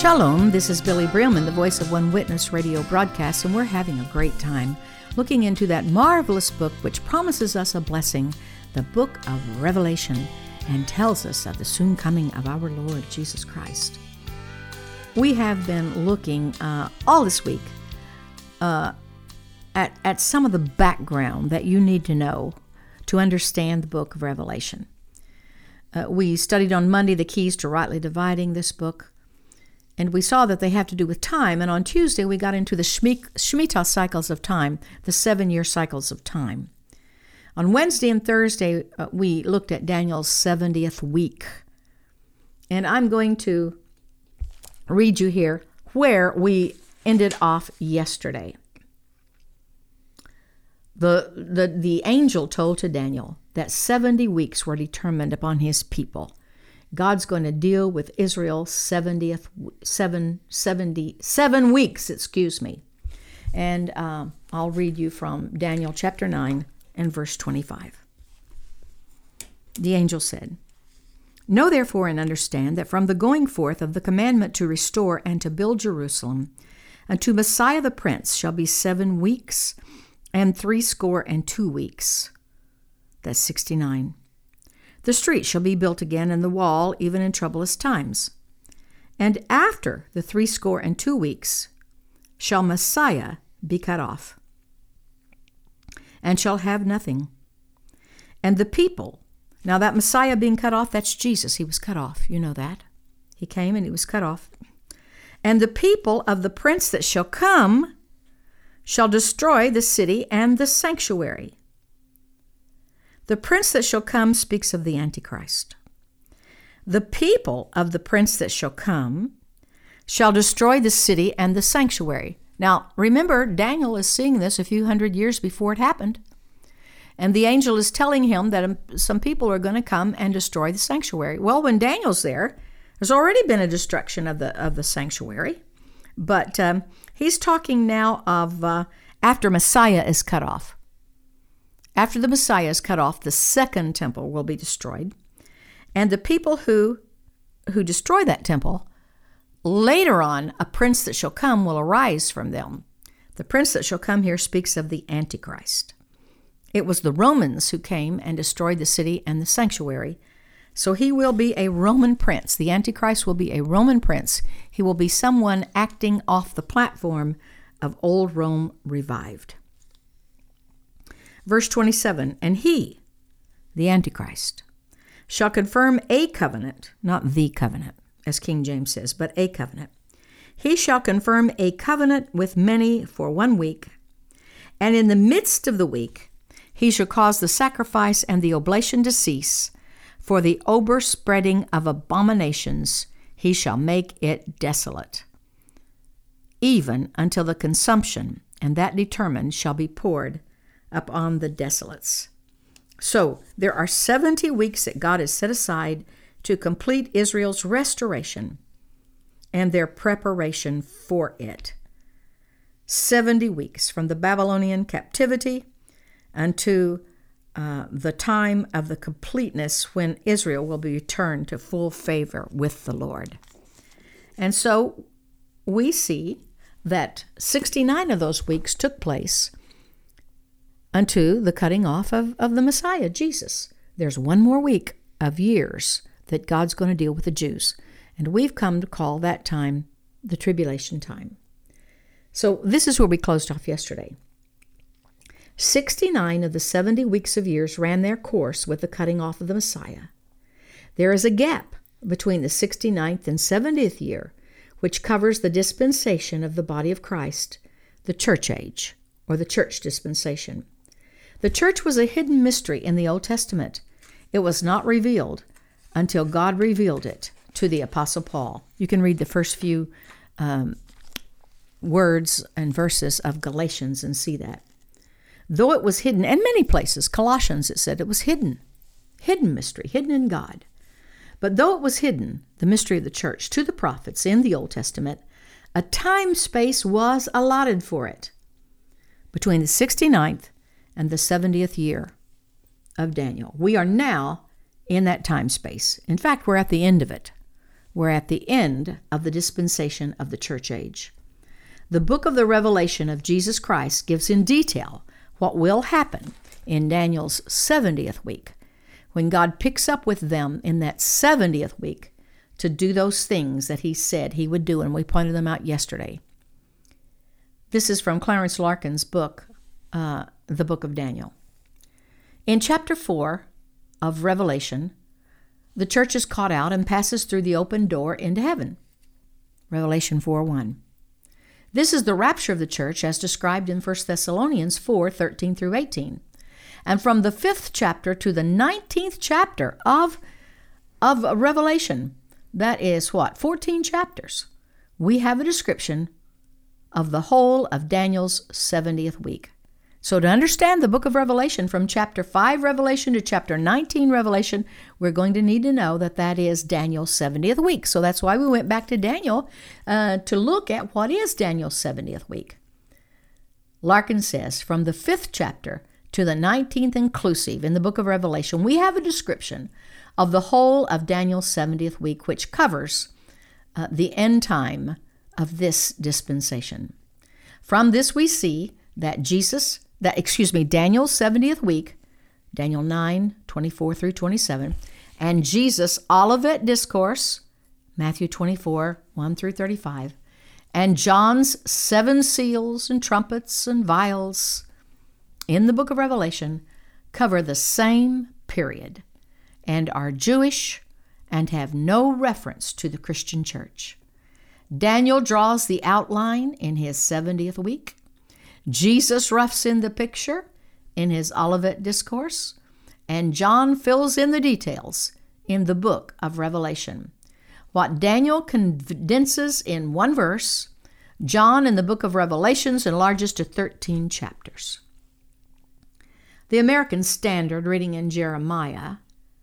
Shalom, this is Billy Breelman, the voice of One Witness radio broadcast, and we're having a great time looking into that marvelous book which promises us a blessing, the book of Revelation, and tells us of the soon coming of our Lord Jesus Christ. We have been looking all this week at some of the background that you need to know to understand the book of Revelation. We studied on Monday the keys to rightly dividing this book. And we saw that they have to do with time. And on Tuesday, we got into the Shemitah cycles of time, the 7-year cycles of time. On Wednesday and Thursday, we looked at Daniel's 70th week. And I'm going to read you here where we ended off yesterday. The angel told to Daniel that 70 weeks were determined upon his people. God's going to deal with Israel 77 weeks, And I'll read you from Daniel chapter 9 and verse 25. The angel said, "Know therefore and understand that from the going forth of the commandment to restore and to build Jerusalem, unto Messiah the Prince shall be 7 weeks and 62 weeks." That's 69. "The street shall be built again, and the wall, even in troublous times. And after the 62 weeks shall Messiah be cut off, and shall have nothing. And the people," now that Messiah being cut off, that's Jesus. He was cut off. You know that. He came and he was cut off. "And the people of the prince that shall come shall destroy the city and the sanctuary." The prince that shall come speaks of the Antichrist. "The people of the prince that shall come shall destroy the city and the sanctuary." Now, remember, Daniel is seeing this a few hundred years before it happened. And the angel is telling him that some people are going to come and destroy the sanctuary. Well, when Daniel's there, there's already been a destruction of the sanctuary. But he's talking now of after Messiah is cut off. After the Messiah is cut off, the second temple will be destroyed. And the people who destroy that temple, later on, a prince that shall come will arise from them. The prince that shall come here speaks of the Antichrist. It was the Romans who came and destroyed the city and the sanctuary. So he will be a Roman prince. The Antichrist will be a Roman prince. He will be someone acting off the platform of old Rome revived. Verse 27, "And he," the Antichrist, "shall confirm a covenant," not the covenant, as King James says, but a covenant. "He shall confirm a covenant with many for 1 week. And in the midst of the week, he shall cause the sacrifice and the oblation to cease. For the overspreading of abominations, he shall make it desolate, even until the consumption, and that determined shall be poured upon the desolates." So there are 70 weeks that God has set aside to complete Israel's restoration and their preparation for it. 70 weeks from the Babylonian captivity unto the time of the completeness when Israel will be returned to full favor with the Lord. And so we see that 69 of those weeks took place unto the cutting off of the Messiah, Jesus. There's 1 more week of years that God's going to deal with the Jews. And we've come to call that time the tribulation time. So this is where we closed off yesterday. 69 of the 70 weeks of years ran their course with the cutting off of the Messiah. There is a gap between the 69th and 70th year, which covers the dispensation of the body of Christ, the church age, or the church dispensation. The church was a hidden mystery in the Old Testament. It was not revealed until God revealed it to the Apostle Paul. You can read the first few words and verses of Galatians and see that. Though it was hidden, and many places, Colossians, it said it was hidden mystery, hidden in God. But though it was hidden, the mystery of the church, to the prophets in the Old Testament, a time space was allotted for it between the 69th and the 70th year of Daniel. We are now in that time space. In fact, we're at the end of it. we're at the end of the dispensation of the church age. The book of the Revelation of Jesus Christ gives in detail what will happen in Daniel's 70th week, when God picks up with them in that 70th week to do those things that he said he would do, and we pointed them out yesterday. This is from Clarence Larkin's book, The Book of Daniel. In chapter 4 of Revelation, the church is caught out and passes through the open door into heaven. Revelation 4:1. This is the rapture of the church as described in 1 Thessalonians 4:13 through 18. And from the 5th chapter to the 19th chapter of Revelation, that is 14 chapters, we have a description of the whole of Daniel's 70th week. So to understand the book of Revelation, from chapter 5 Revelation to chapter 19 Revelation, we're going to need to know that that is Daniel's 70th week. So that's why we went back to Daniel to look at what is Daniel's 70th week. Larkin says, from the 5th chapter to the 19th inclusive in the book of Revelation, we have a description of the whole of Daniel's 70th week, which covers the end time of this dispensation. From this we see that Daniel's 70th week, Daniel 9:24 through 27, and Jesus' Olivet Discourse, Matthew 24:1 through 35, and John's 7 seals and trumpets and vials in the book of Revelation cover the same period and are Jewish and have no reference to the Christian church. Daniel draws the outline in his 70th week. Jesus roughs in the picture in his Olivet Discourse, and John fills in the details in the book of Revelation. What Daniel condenses in one verse, John in the book of Revelations enlarges to 13 chapters. The American Standard, reading in Jeremiah,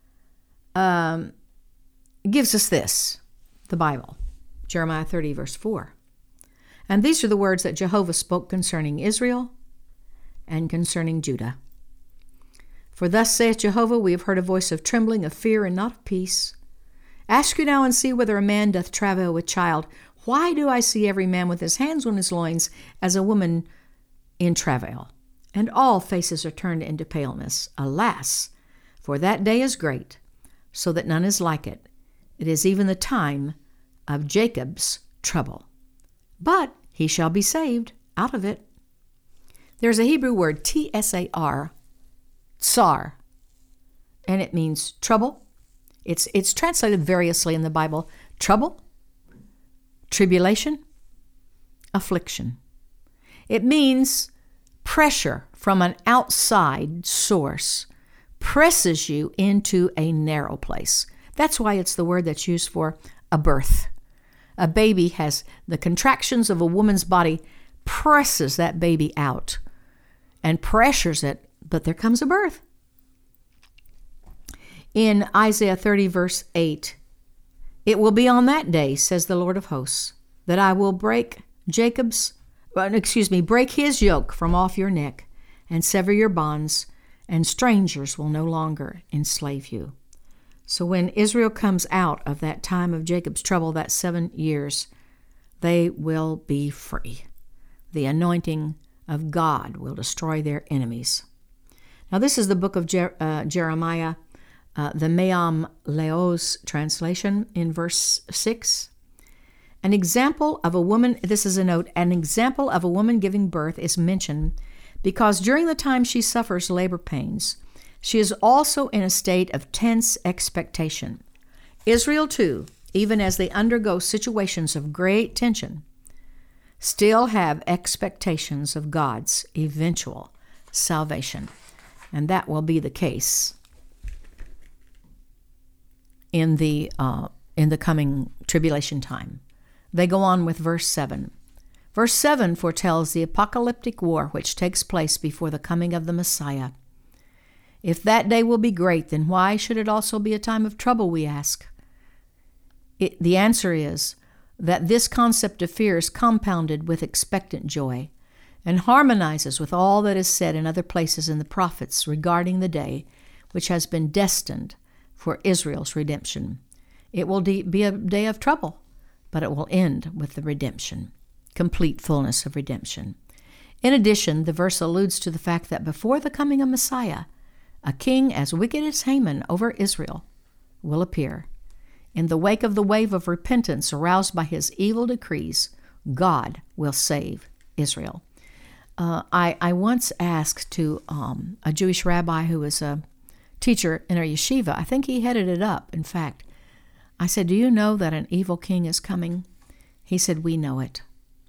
gives us this, the Bible, Jeremiah 30, verse 4. And these are the words that Jehovah spoke concerning Israel and concerning Judah. For thus saith Jehovah, we have heard a voice of trembling, of fear, and not of peace. Ask you now and see whether a man doth travail with child. Why do I see every man with his hands on his loins as a woman in travail? And all faces are turned into paleness. Alas, for that day is great, so that none is like it. It is even the time of Jacob's trouble. But he shall be saved out of it. There's a Hebrew word, tsar, tsar, and it means trouble. It's translated variously in the Bible. Trouble, tribulation, affliction. It means pressure from an outside source presses you into a narrow place. That's why it's the word that's used for a birth. A baby has the contractions of a woman's body, presses that baby out and pressures it, but there comes a birth. In Isaiah 30, verse 8, it will be on that day, says the Lord of hosts, that I will break break his yoke from off your neck and sever your bonds, and strangers will no longer enslave you. So when Israel comes out of that time of Jacob's trouble, that 7 years, they will be free. The anointing of God will destroy their enemies. Now this is the book of Jeremiah, the Me'am Leoz translation in verse 6. An example of a woman, this is a note, an example of a woman giving birth is mentioned because during the time she suffers labor pains, she is also in a state of tense expectation. Israel, too, even as they undergo situations of great tension, still have expectations of God's eventual salvation. And that will be the case in the coming tribulation time. They go on with verse 7. Verse 7 foretells the apocalyptic war which takes place before the coming of the Messiah. If that day will be great, then why should it also be a time of trouble, we ask? The answer is that this concept of fear is compounded with expectant joy and harmonizes with all that is said in other places in the prophets regarding the day which has been destined for Israel's redemption. It will be a day of trouble, but it will end with the redemption, complete fullness of redemption. In addition, the verse alludes to the fact that before the coming of Messiah, a king as wicked as Haman over Israel will appear. In the wake of the wave of repentance aroused by his evil decrees, God will save Israel. I once asked to a Jewish rabbi who was a teacher in our yeshiva, I think he headed it up, in fact. I said, do you know that an evil king is coming? He said, we know it.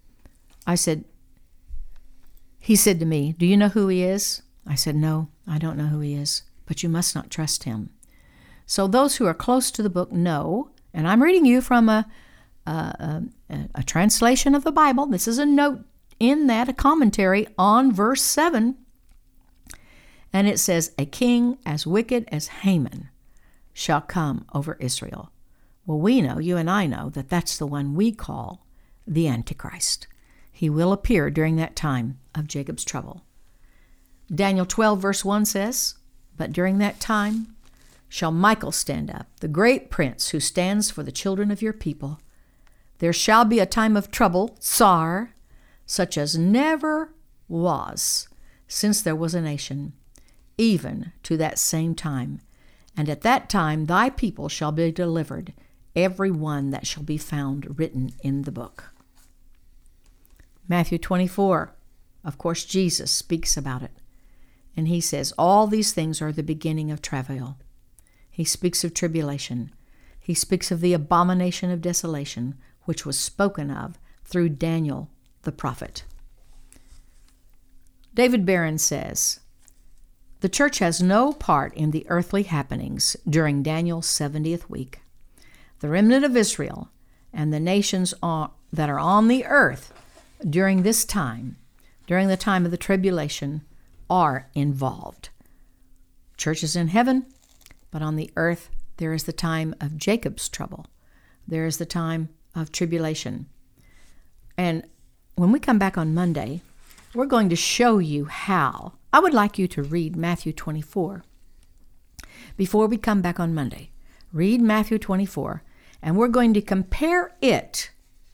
He said to me, do you know who he is? I said, no, I don't know who he is, but you must not trust him. So those who are close to the book know, and I'm reading you from a translation of the Bible. This is a note in that, a commentary on verse 7. And it says, a king as wicked as Haman shall come over Israel. Well, we know, you and I know, that that's the one we call the Antichrist. He will appear during that time of Jacob's trouble. Daniel 12 verse 1 says, but during that time shall Michael stand up, the great prince who stands for the children of your people. There shall be a time of trouble, tsar, such as never was since there was a nation, even to that same time. And at that time thy people shall be delivered, every one that shall be found written in the book. Matthew 24, of course, Jesus speaks about it. And he says, all these things are the beginning of travail. He speaks of tribulation. He speaks of the abomination of desolation, which was spoken of through Daniel the prophet. David Barron says, the church has no part in the earthly happenings during Daniel's 70th week. The remnant of Israel and the nations that are on the earth during this time, during the time of the tribulation, are involved. Church is in heaven, but on the earth there is the time of Jacob's trouble. There is the time of tribulation. And when we come back on Monday, we're going to show you how. I would like you to read Matthew 24. Before we come back on Monday, read Matthew 24, and we're going to compare it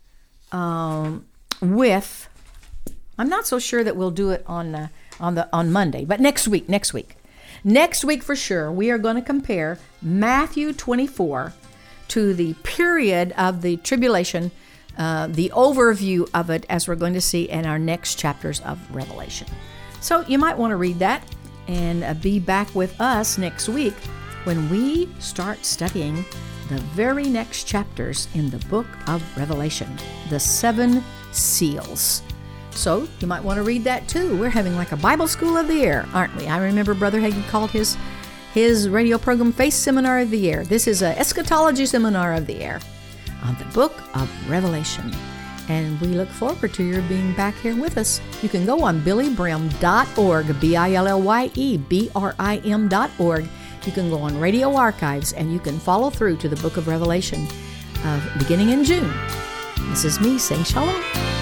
with, I'm not so sure that we'll do it on Monday, but next week. Next week for sure, we are going to compare Matthew 24 to the period of the tribulation, the overview of it, as we're going to see in our next chapters of Revelation. So you might want to read that and be back with us next week when we start studying the very next chapters in the book of Revelation, the 7 seals. So you might want to read that too. We're having like a Bible school of the air, aren't we? I remember Brother Hagin called his radio program Faith Seminar of the Air. This is an eschatology seminar of the air on the book of Revelation. And we look forward to your being back here with us. You can go on billybrim.org, BILLYEBRIM.org. You can go on Radio Archives, and you can follow through to the book of Revelation beginning in June. This is me saying shalom.